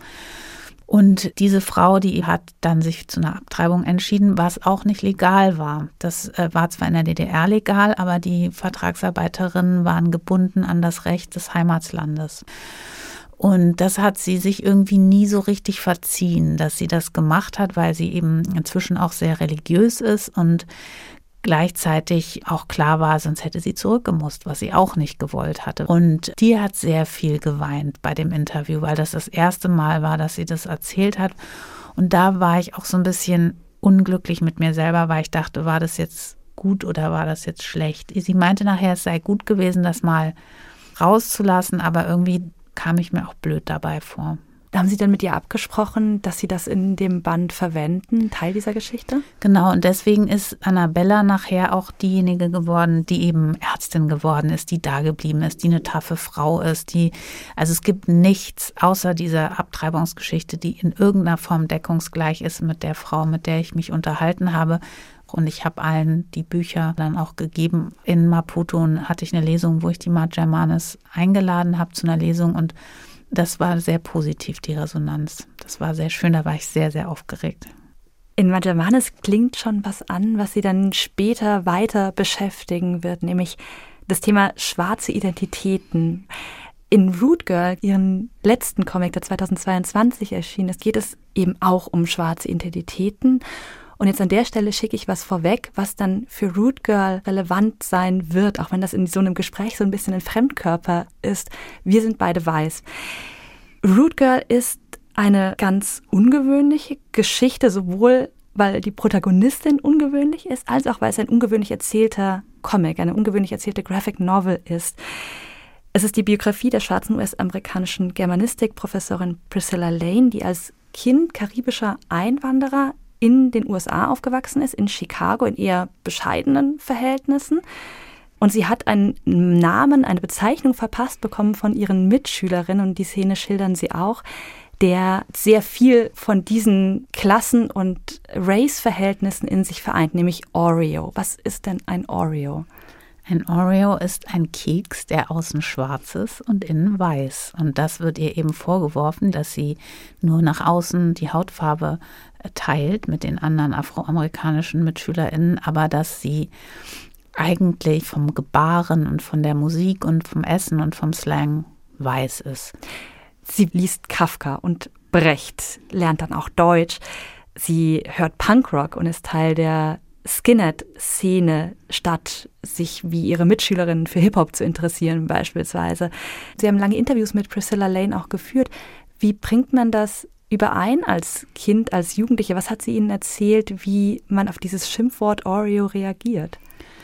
Und diese Frau, die hat dann sich zu einer Abtreibung entschieden, was auch nicht legal war. Das äh, war zwar in der D D R legal, aber die Vertragsarbeiterinnen waren gebunden an das Recht des Heimatslandes. Und das hat sie sich irgendwie nie so richtig verziehen, dass sie das gemacht hat, weil sie eben inzwischen auch sehr religiös ist und gleichzeitig auch klar war, sonst hätte sie zurückgemusst, was sie auch nicht gewollt hatte. Und die hat sehr viel geweint bei dem Interview, weil das das erste Mal war, dass sie das erzählt hat. Und da war ich auch so ein bisschen unglücklich mit mir selber, weil ich dachte, war das jetzt gut oder war das jetzt schlecht? Sie meinte nachher, es sei gut gewesen, das mal rauszulassen, aber irgendwie kam ich mir auch blöd dabei vor. Haben Sie dann mit ihr abgesprochen, dass Sie das in dem Band verwenden, Teil dieser Geschichte? Genau, und deswegen ist Annabella nachher auch diejenige geworden, die eben Ärztin geworden ist, die da geblieben ist, die eine taffe Frau ist, die, also es gibt nichts außer dieser Abtreibungsgeschichte, die in irgendeiner Form deckungsgleich ist mit der Frau, mit der ich mich unterhalten habe. Und ich habe allen die Bücher dann auch gegeben. In Maputo hatte ich eine Lesung, wo ich die Mart Germanis eingeladen habe zu einer Lesung und das war sehr positiv, die Resonanz. Das war sehr schön, da war ich sehr, sehr aufgeregt. In Mart Germanis klingt schon was an, was Sie dann später weiter beschäftigen wird, nämlich das Thema schwarze Identitäten. In Root Girl, ihren letzten Comic, der zweitausendzweiundzwanzig erschienen ist, geht es eben auch um schwarze Identitäten. Und jetzt an der Stelle schicke ich was vorweg, was dann für Root Girl relevant sein wird, auch wenn das in so einem Gespräch so ein bisschen ein Fremdkörper ist. Wir sind beide weiß. Root Girl ist eine ganz ungewöhnliche Geschichte, sowohl weil die Protagonistin ungewöhnlich ist, als auch weil es ein ungewöhnlich erzählter Comic, eine ungewöhnlich erzählte Graphic Novel ist. Es ist die Biografie der schwarzen U S-amerikanischen Germanistik-Professorin Priscilla Lane, die als Kind karibischer Einwanderer in den U S A aufgewachsen ist, in Chicago, in eher bescheidenen Verhältnissen. Und sie hat einen Namen, eine Bezeichnung verpasst bekommen von ihren Mitschülerinnen, und die Szene schildern sie auch, der sehr viel von diesen Klassen- und Race-Verhältnissen in sich vereint, nämlich Oreo. Was ist denn ein Oreo? Ein Oreo ist ein Keks, der außen schwarz ist und innen weiß. Und das wird ihr eben vorgeworfen, dass sie nur nach außen die Hautfarbe teilt mit den anderen afroamerikanischen MitschülerInnen, aber dass sie eigentlich vom Gebaren und von der Musik und vom Essen und vom Slang weiß ist. Sie liest Kafka und Brecht, lernt dann auch Deutsch. Sie hört Punkrock und ist Teil der Skinhead-Szene, statt sich wie ihre Mitschülerinnen für Hip-Hop zu interessieren beispielsweise. Sie haben lange Interviews mit Priscilla Lane auch geführt. Wie bringt man das überein als Kind, als Jugendliche? Was hat sie Ihnen erzählt, wie man auf dieses Schimpfwort Oreo reagiert?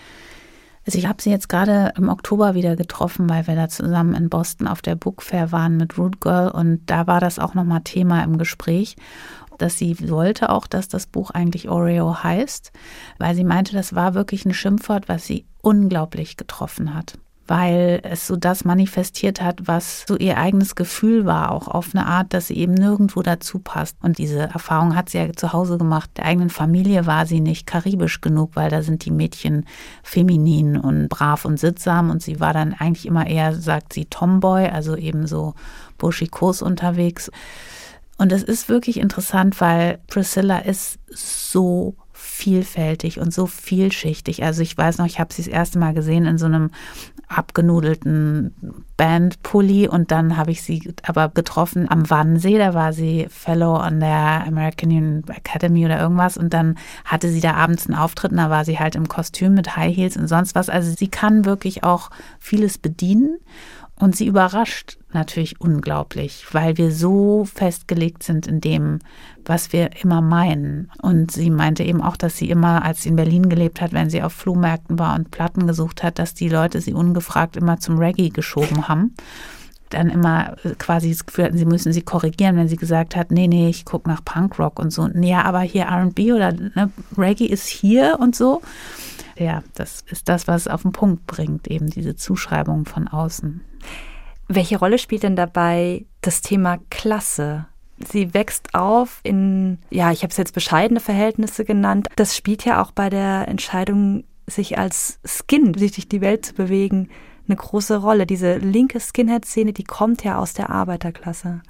Also ich habe sie jetzt gerade im Oktober wieder getroffen, weil wir da zusammen in Boston auf der Book Fair waren mit Root Girl, und da war das auch nochmal Thema im Gespräch, dass sie wollte auch, dass das Buch eigentlich Oreo heißt, weil sie meinte, das war wirklich ein Schimpfwort, was sie unglaublich getroffen hat, weil es so das manifestiert hat, was so ihr eigenes Gefühl war, auch auf eine Art, dass sie eben nirgendwo dazu passt. Und diese Erfahrung hat sie ja zu Hause gemacht. Der eigenen Familie war sie nicht karibisch genug, weil da sind die Mädchen feminin und brav und sittsam, und sie war dann eigentlich immer eher, sagt sie, Tomboy, also eben so burschikos unterwegs. Und es ist wirklich interessant, weil Priscilla ist so vielfältig und so vielschichtig. Also ich weiß noch, ich habe sie das erste Mal gesehen in so einem abgenudelten Bandpulli und dann habe ich sie aber getroffen am Wannsee, da war sie Fellow an der American Academy oder irgendwas und dann hatte sie da abends einen Auftritt und da war sie halt im Kostüm mit High Heels und sonst was. Also sie kann wirklich auch vieles bedienen. Und sie überrascht natürlich unglaublich, weil wir so festgelegt sind in dem, was wir immer meinen. Und sie meinte eben auch, dass sie immer, als sie in Berlin gelebt hat, wenn sie auf Flohmärkten war und Platten gesucht hat, dass die Leute sie ungefragt immer zum Reggae geschoben haben. Dann immer quasi das Gefühl hatten, sie müssen sie korrigieren, wenn sie gesagt hat, nee, nee, ich gucke nach Punkrock und so. Ja, aber hier R und B oder ne, Reggae ist hier und so. Ja, das ist das, was es auf den Punkt bringt, eben diese Zuschreibung von außen. Welche Rolle spielt denn dabei das Thema Klasse? Sie wächst auf in, ja, ich habe es jetzt bescheidene Verhältnisse genannt. Das spielt ja auch bei der Entscheidung, sich als Skin, sich durch die Welt zu bewegen, eine große Rolle. Diese linke Skinhead-Szene, die kommt ja aus der Arbeiterklasse.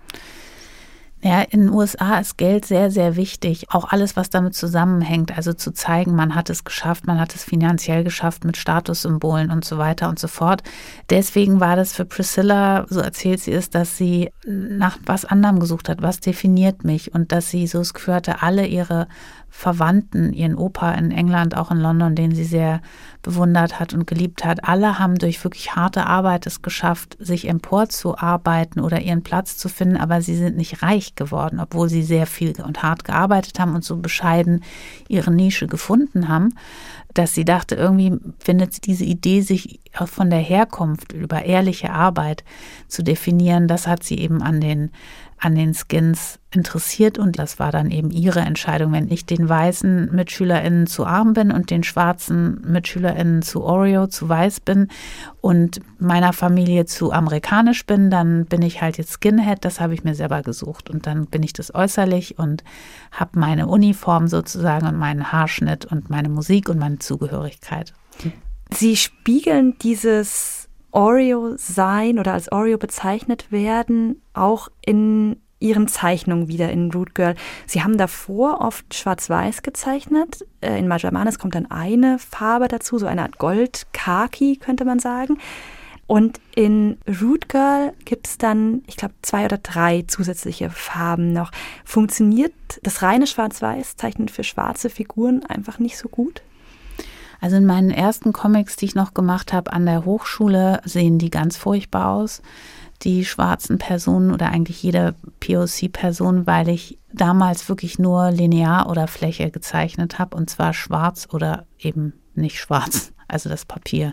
Ja, in den U S A ist Geld sehr, sehr wichtig. Auch alles, was damit zusammenhängt. Also zu zeigen, man hat es geschafft, man hat es finanziell geschafft mit Statussymbolen und so weiter und so fort. Deswegen war das für Priscilla, so erzählt sie es, dass sie nach was anderem gesucht hat. Was definiert mich? Und dass sie so das Gefühl hatte, alle ihre Verwandten, ihren Opa in England, auch in London, den sie sehr bewundert hat und geliebt hat, alle haben durch wirklich harte Arbeit es geschafft, sich emporzuarbeiten oder ihren Platz zu finden, aber sie sind nicht reich geworden, obwohl sie sehr viel und hart gearbeitet haben und so bescheiden ihre Nische gefunden haben, dass sie dachte, irgendwie findet sie diese Idee, sich auch von der Herkunft über ehrliche Arbeit zu definieren, das hat sie eben an den an den Skins interessiert und das war dann eben ihre Entscheidung. Wenn ich den weißen MitschülerInnen zu arm bin und den schwarzen MitschülerInnen zu Oreo, zu weiß bin und meiner Familie zu amerikanisch bin, dann bin ich halt jetzt Skinhead, das habe ich mir selber gesucht und dann bin ich das äußerlich und habe meine Uniform sozusagen und meinen Haarschnitt und meine Musik und meine Zugehörigkeit. Sie spiegeln dieses Oreo-Sein oder als Oreo bezeichnet werden, auch in ihren Zeichnungen wieder in Root Girl. Sie haben davor oft schwarz-weiß gezeichnet. In Majaamanes kommt dann eine Farbe dazu, so eine Art Gold-Khaki, könnte man sagen. Und in Root Girl gibt es dann, ich glaube, zwei oder drei zusätzliche Farben noch. Funktioniert das reine Schwarz-Weiß-Zeichnen für schwarze Figuren einfach nicht so gut? Also in meinen ersten Comics, die ich noch gemacht habe an der Hochschule, sehen die ganz furchtbar aus, die schwarzen Personen oder eigentlich jede P O C-Person, weil ich damals wirklich nur linear oder Fläche gezeichnet habe und zwar schwarz oder eben nicht schwarz, also das Papier.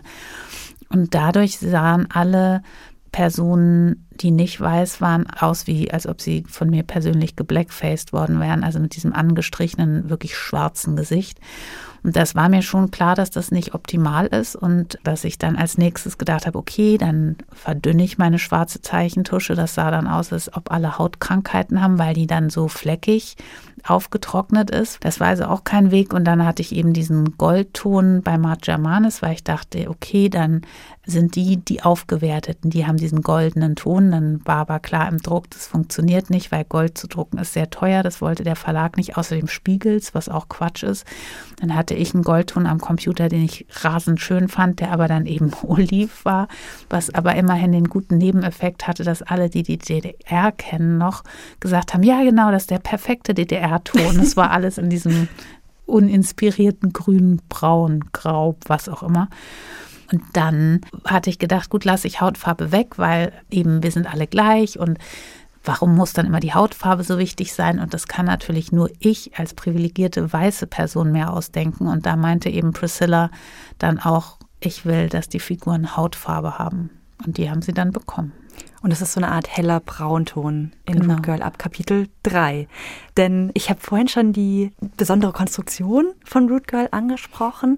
Und dadurch sahen alle Personen, die nicht weiß waren, aus wie, als ob sie von mir persönlich geblackfaced worden wären, also mit diesem angestrichenen, wirklich schwarzen Gesicht. Und das war mir schon klar, dass das nicht optimal ist und dass ich dann als nächstes gedacht habe, okay, dann verdünne ich meine schwarze Zeichentusche. Das sah dann aus, als ob alle Hautkrankheiten haben, weil die dann so fleckig aufgetrocknet ist. Das war also auch kein Weg. Und dann hatte ich eben diesen Goldton bei Majaamanes, weil ich dachte, okay, dann sind die die Aufgewerteten, die haben diesen goldenen Ton. Dann war aber klar im Druck, das funktioniert nicht, weil Gold zu drucken ist sehr teuer. Das wollte der Verlag nicht, außerdem Spiegels, was auch Quatsch ist. Dann hatte ich einen Goldton am Computer, den ich rasend schön fand, der aber dann eben oliv war, was aber immerhin den guten Nebeneffekt hatte, dass alle, die die D D R kennen, noch gesagt haben, ja genau, das ist der perfekte D D R-Ton. Es war alles in diesem uninspirierten Grün, Braun, Grau, was auch immer. Und dann hatte ich gedacht, gut, lasse ich Hautfarbe weg, weil eben wir sind alle gleich und warum muss dann immer die Hautfarbe so wichtig sein? Und das kann natürlich nur ich als privilegierte weiße Person mehr ausdenken. Und da meinte eben Priscilla dann auch, ich will, dass die Figuren Hautfarbe haben. Und die haben sie dann bekommen. Und es ist so eine Art heller Braunton in Genau. Root Girl ab Kapitel drei. Denn ich habe vorhin schon die besondere Konstruktion von Root Girl angesprochen.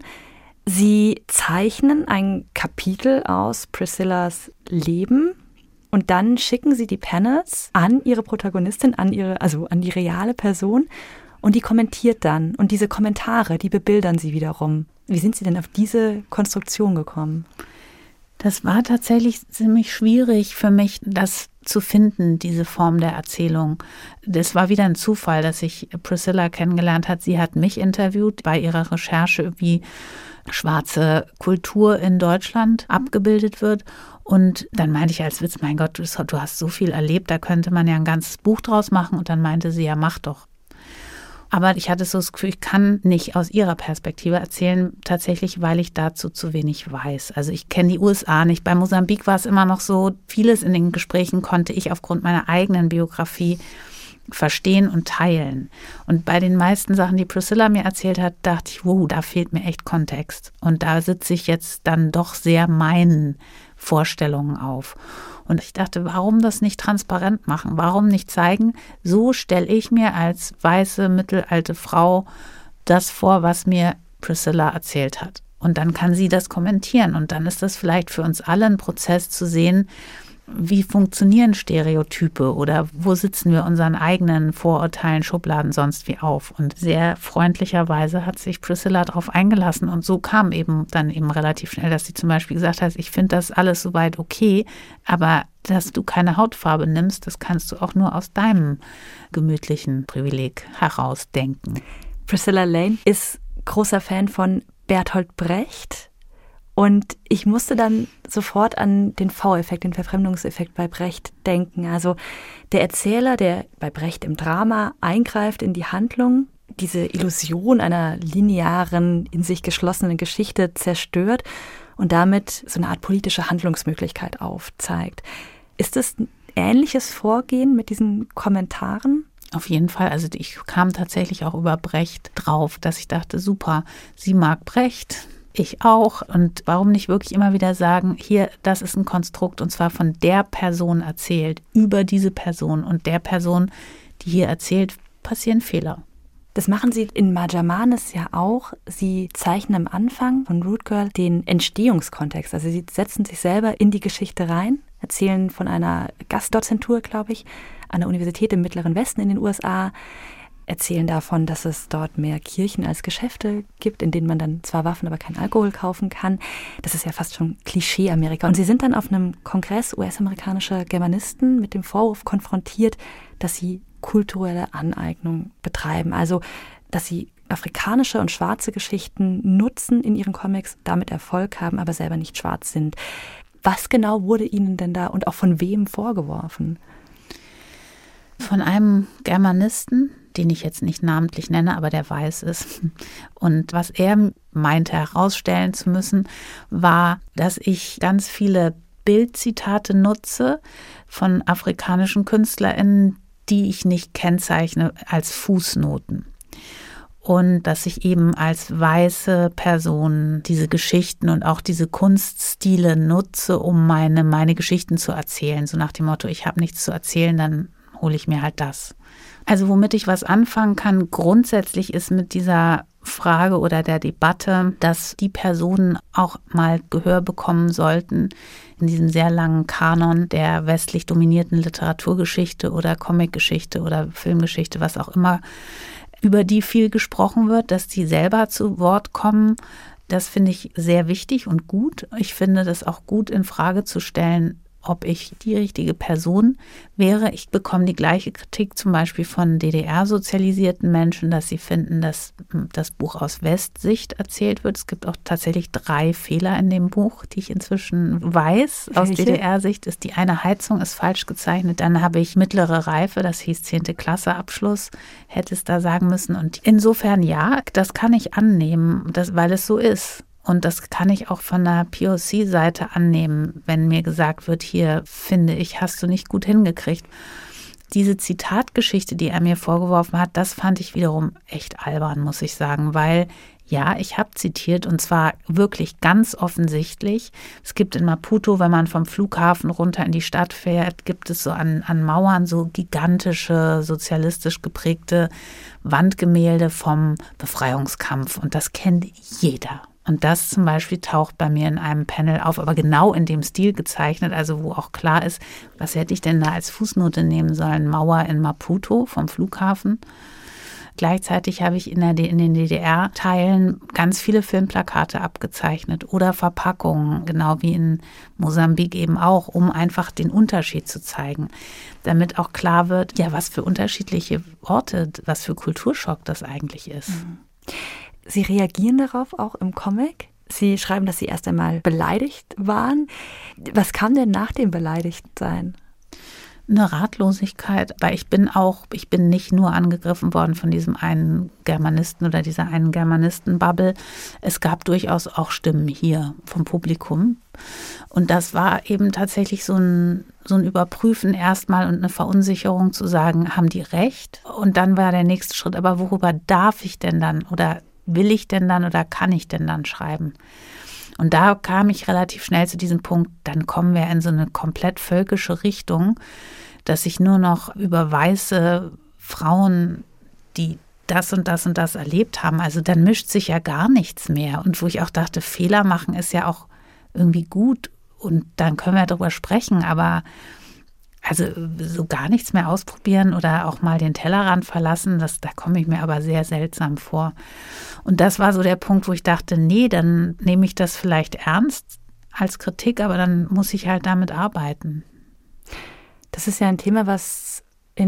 Sie zeichnen ein Kapitel aus Priscillas Leben und dann schicken sie die Panels an ihre Protagonistin, an ihre, also an die reale Person und die kommentiert dann. Und diese Kommentare, die bebildern sie wiederum. Wie sind Sie denn auf diese Konstruktion gekommen? Das war tatsächlich ziemlich schwierig für mich, das zu finden, diese Form der Erzählung. Das war wieder ein Zufall, dass ich Priscilla kennengelernt habe. Sie hat mich interviewt bei ihrer Recherche, wie schwarze Kultur in Deutschland abgebildet wird. Und dann meinte ich als Witz, mein Gott, du hast so viel erlebt, da könnte man ja ein ganzes Buch draus machen. Und dann meinte sie, ja, mach doch. Aber ich hatte so das Gefühl, ich kann nicht aus ihrer Perspektive erzählen, tatsächlich, weil ich dazu zu wenig weiß. Also ich kenne die U S A nicht. Bei Mosambik war es immer noch so, vieles in den Gesprächen konnte ich aufgrund meiner eigenen Biografie verstehen und teilen. Und bei den meisten Sachen, die Priscilla mir erzählt hat, dachte ich, wow, da fehlt mir echt Kontext. Und da sitze ich jetzt dann doch sehr meinen Vorstellungen auf. Und ich dachte, warum das nicht transparent machen? Warum nicht zeigen, so stelle ich mir als weiße, mittelalte Frau das vor, was mir Priscilla erzählt hat. Und dann kann sie das kommentieren. Und dann ist das vielleicht für uns alle ein Prozess zu sehen, wie funktionieren Stereotype oder wo sitzen wir unseren eigenen Vorurteilen, Schubladen sonst wie auf. Und sehr freundlicherweise hat sich Priscilla darauf eingelassen und so kam eben dann eben relativ schnell, dass sie zum Beispiel gesagt hat, ich finde das alles soweit okay, aber dass du keine Hautfarbe nimmst, das kannst du auch nur aus deinem gemütlichen Privileg herausdenken. Priscilla Lane ist großer Fan von Bertolt Brecht. Und ich musste dann sofort an den V-Effekt, den Verfremdungseffekt bei Brecht denken. Also der Erzähler, der bei Brecht im Drama eingreift in die Handlung, diese Illusion einer linearen, in sich geschlossenen Geschichte zerstört und damit so eine Art politische Handlungsmöglichkeit aufzeigt. Ist das ein ähnliches Vorgehen mit diesen Kommentaren? Auf jeden Fall. Also ich kam tatsächlich auch über Brecht drauf, dass ich dachte, super, sie mag Brecht, ich auch. Und warum nicht wirklich immer wieder sagen, hier, das ist ein Konstrukt und zwar von der Person erzählt, über diese Person und der Person, die hier erzählt, passieren Fehler. Das machen Sie in Maja-Manes ja auch. Sie zeichnen am Anfang von Root Girl den Entstehungskontext. Also Sie setzen sich selber in die Geschichte rein, erzählen von einer Gastdozentur, glaube ich, an der Universität im Mittleren Westen in den U S A, erzählen davon, dass es dort mehr Kirchen als Geschäfte gibt, in denen man dann zwar Waffen, aber keinen Alkohol kaufen kann. Das ist ja fast schon Klischee-Amerika. Und sie sind dann auf einem Kongress U S-amerikanischer Germanisten mit dem Vorwurf konfrontiert, dass sie kulturelle Aneignung betreiben. Also, dass sie afrikanische und schwarze Geschichten nutzen in ihren Comics, damit Erfolg haben, aber selber nicht schwarz sind. Was genau wurde ihnen denn da und auch von wem vorgeworfen? Von einem Germanisten, den ich jetzt nicht namentlich nenne, aber der weiß ist. Und was er meinte herausstellen zu müssen, war, dass ich ganz viele Bildzitate nutze von afrikanischen KünstlerInnen, die ich nicht kennzeichne als Fußnoten. Und dass ich eben als weiße Person diese Geschichten und auch diese Kunststile nutze, um meine, meine Geschichten zu erzählen. So nach dem Motto, ich habe nichts zu erzählen, dann hole ich mir halt das. Also womit ich was anfangen kann, grundsätzlich ist mit dieser Frage oder der Debatte, dass die Personen auch mal Gehör bekommen sollten in diesem sehr langen Kanon der westlich dominierten Literaturgeschichte oder Comicgeschichte oder Filmgeschichte, was auch immer, über die viel gesprochen wird, dass die selber zu Wort kommen. Das finde ich sehr wichtig und gut. Ich finde das auch gut in Frage zu stellen, ob ich die richtige Person wäre. Ich bekomme die gleiche Kritik zum Beispiel von D D R-sozialisierten Menschen, dass sie finden, dass das Buch aus Westsicht erzählt wird. Es gibt auch tatsächlich drei Fehler in dem Buch, die ich inzwischen weiß. Aus D D R-Sicht ist die eine Heizung ist falsch gezeichnet. Dann habe ich mittlere Reife, das hieß zehnte Klasse Abschluss, hätte es da sagen müssen. Und insofern ja, das kann ich annehmen, das, weil es so ist. Und das kann ich auch von der P O C-Seite annehmen, wenn mir gesagt wird, hier, finde ich, hast du nicht gut hingekriegt. Diese Zitatgeschichte, die er mir vorgeworfen hat, das fand ich wiederum echt albern, muss ich sagen, weil ja, ich habe zitiert und zwar wirklich ganz offensichtlich. Es gibt in Maputo, wenn man vom Flughafen runter in die Stadt fährt, gibt es so an, an Mauern so gigantische, sozialistisch geprägte Wandgemälde vom Befreiungskampf und das kennt jeder. Und das zum Beispiel taucht bei mir in einem Panel auf, aber genau in dem Stil gezeichnet, also wo auch klar ist, was hätte ich denn da als Fußnote nehmen sollen? Mauer in Maputo vom Flughafen. Gleichzeitig habe ich in, der, in den D D R-Teilen ganz viele Filmplakate abgezeichnet oder Verpackungen, genau wie in Mosambik eben auch, um einfach den Unterschied zu zeigen, damit auch klar wird, ja, was für unterschiedliche Orte, was für Kulturschock das eigentlich ist. Sie reagieren darauf auch im Comic? Sie schreiben, dass Sie erst einmal beleidigt waren. Was kam denn nach dem Beleidigtsein? Eine Ratlosigkeit, weil ich bin auch, ich bin nicht nur angegriffen worden von diesem einen Germanisten oder dieser einen Germanisten-Bubble. Es gab durchaus auch Stimmen hier vom Publikum. Und das war eben tatsächlich so ein, so ein Überprüfen erstmal und eine Verunsicherung zu sagen, haben die recht? Und dann war der nächste Schritt, aber worüber darf ich denn dann oder will ich denn dann oder kann ich denn dann schreiben? Und da kam ich relativ schnell zu diesem Punkt, dann kommen wir in so eine komplett völkische Richtung, dass ich nur noch über weiße Frauen, die das und das und das erlebt haben, also dann mischt sich ja gar nichts mehr. Und wo ich auch dachte, Fehler machen ist ja auch irgendwie gut und dann können wir darüber sprechen, aber also so gar nichts mehr ausprobieren oder auch mal den Tellerrand verlassen, das, da komme ich mir aber sehr seltsam vor. Und das war so der Punkt, wo ich dachte, nee, dann nehme ich das vielleicht ernst als Kritik, aber dann muss ich halt damit arbeiten. Das ist ja ein Thema, was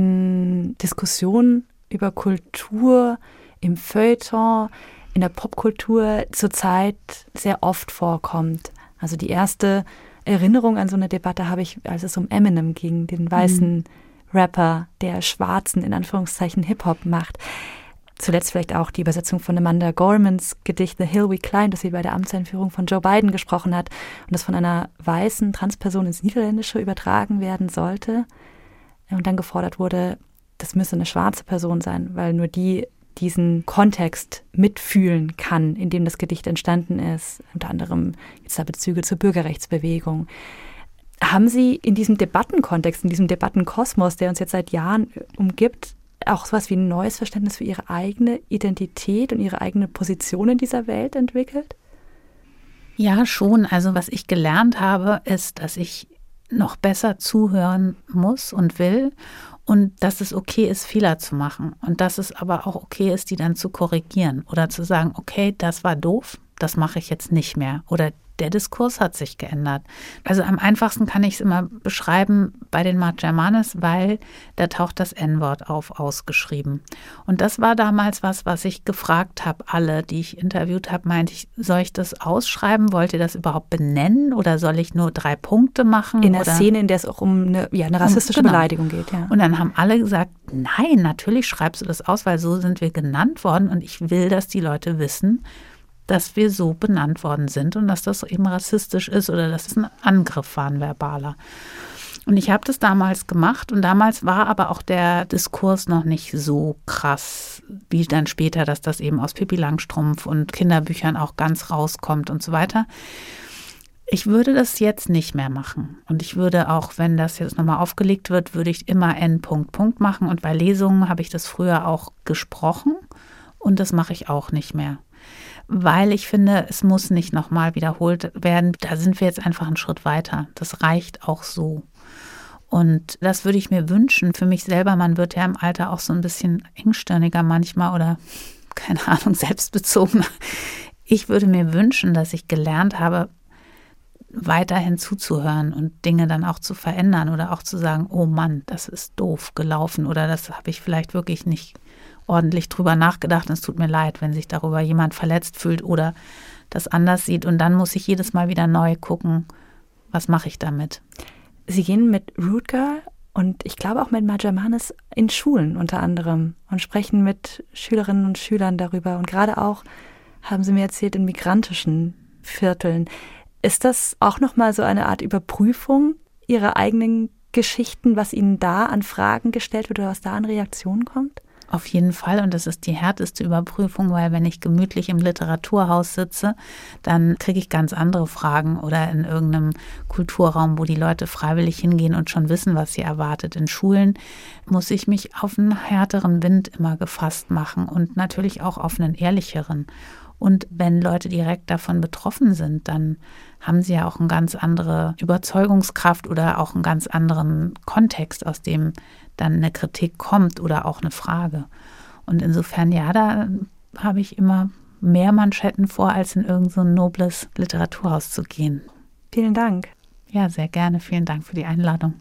in Diskussionen über Kultur, im Feuilleton, in der Popkultur zurzeit sehr oft vorkommt. Also die erste Erinnerung an so eine Debatte habe ich, als es um Eminem ging, den weißen mhm. Rapper, der schwarzen, in Anführungszeichen, Hip-Hop macht. Zuletzt vielleicht auch die Übersetzung von Amanda Gormans Gedicht The Hill We Climb, das sie bei der Amtseinführung von Joe Biden gesprochen hat und das von einer weißen Transperson ins Niederländische übertragen werden sollte. Und dann gefordert wurde, das müsse eine schwarze Person sein, weil nur die diesen Kontext mitfühlen kann, in dem das Gedicht entstanden ist. Unter anderem jetzt da Bezüge zur Bürgerrechtsbewegung. Haben Sie in diesem Debattenkontext, in diesem Debattenkosmos, der uns jetzt seit Jahren umgibt, auch sowas wie ein neues Verständnis für Ihre eigene Identität und Ihre eigene Position in dieser Welt entwickelt? Ja, schon. Also was ich gelernt habe, ist, dass ich noch besser zuhören muss und will und dass es okay ist, Fehler zu machen und dass es aber auch okay ist, die dann zu korrigieren oder zu sagen, okay, das war doof, das mache ich jetzt nicht mehr oder der Diskurs hat sich geändert. Also am einfachsten kann ich es immer beschreiben bei den Margermanes, weil da taucht das En-Wort auf, ausgeschrieben. Und das war damals was, was ich gefragt habe, alle, die ich interviewt habe, meinte ich, soll ich das ausschreiben? Wollt ihr das überhaupt benennen oder soll ich nur drei Punkte machen? In der oder? Szene, in der es auch um eine, ja, eine rassistische um, genau. Beleidigung geht. Ja. Und dann haben alle gesagt, nein, natürlich schreibst du das aus, weil so sind wir genannt worden und ich will, dass die Leute wissen, dass wir so benannt worden sind und dass das eben rassistisch ist oder dass es ein Angriff war, ein verbaler. Und ich habe das damals gemacht und damals war aber auch der Diskurs noch nicht so krass, wie dann später, dass das eben aus Pippi Langstrumpf und Kinderbüchern auch ganz rauskommt und so weiter. Ich würde das jetzt nicht mehr machen und ich würde auch, wenn das jetzt nochmal aufgelegt wird, würde ich immer N. Punkt, Punkt machen und bei Lesungen habe ich das früher auch gesprochen und das mache ich auch nicht mehr. Weil ich finde, es muss nicht nochmal wiederholt werden. Da sind wir jetzt einfach einen Schritt weiter. Das reicht auch so. Und das würde ich mir wünschen für mich selber. Man wird ja im Alter auch so ein bisschen engstirniger manchmal oder, keine Ahnung, selbstbezogener. Ich würde mir wünschen, dass ich gelernt habe, weiterhin zuzuhören und Dinge dann auch zu verändern oder auch zu sagen, oh Mann, das ist doof gelaufen oder das habe ich vielleicht wirklich nicht ordentlich drüber nachgedacht und es tut mir leid, wenn sich darüber jemand verletzt fühlt oder das anders sieht. Und dann muss ich jedes Mal wieder neu gucken, was mache ich damit. Sie gehen mit Root Girl und ich glaube auch mit Margermanes in Schulen unter anderem und sprechen mit Schülerinnen und Schülern darüber. Und gerade auch, haben Sie mir erzählt, in migrantischen Vierteln. Ist das auch nochmal so eine Art Überprüfung Ihrer eigenen Geschichten, was Ihnen da an Fragen gestellt wird oder was da an Reaktionen kommt? Auf jeden Fall und das ist die härteste Überprüfung, weil wenn ich gemütlich im Literaturhaus sitze, dann kriege ich ganz andere Fragen oder in irgendeinem Kulturraum, wo die Leute freiwillig hingehen und schon wissen, was sie erwartet. In Schulen muss ich mich auf einen härteren Wind immer gefasst machen und natürlich auch auf einen ehrlicheren. Und wenn Leute direkt davon betroffen sind, dann haben sie ja auch eine ganz andere Überzeugungskraft oder auch einen ganz anderen Kontext, aus dem dann eine Kritik kommt oder auch eine Frage. Und insofern, ja, da habe ich immer mehr Manschetten vor, als in irgend so ein nobles Literaturhaus zu gehen. Vielen Dank. Ja, sehr gerne. Vielen Dank für die Einladung.